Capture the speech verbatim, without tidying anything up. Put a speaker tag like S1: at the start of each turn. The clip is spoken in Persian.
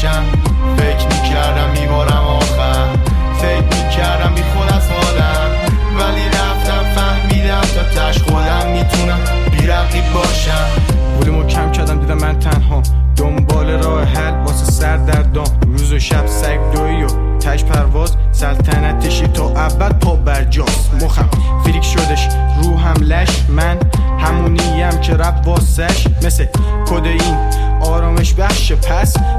S1: باشم. فکر میکردم میبارم آخر، فکر میکردم بی خود از حالم، ولی رفتم فهمیدم تا تش خودم میتونم بی رقیب باشم.
S2: بولمو کم کردم دیدم من تنها دنبال راه حل واسه سر در دام. روز و شب سگ دوی و تش پرواز، سلطنتشی تا ابد پا برجاست. مخم فریک شدش روحم لش، من همونیم که رب واسش مثل کدئین آرامش بخش. پس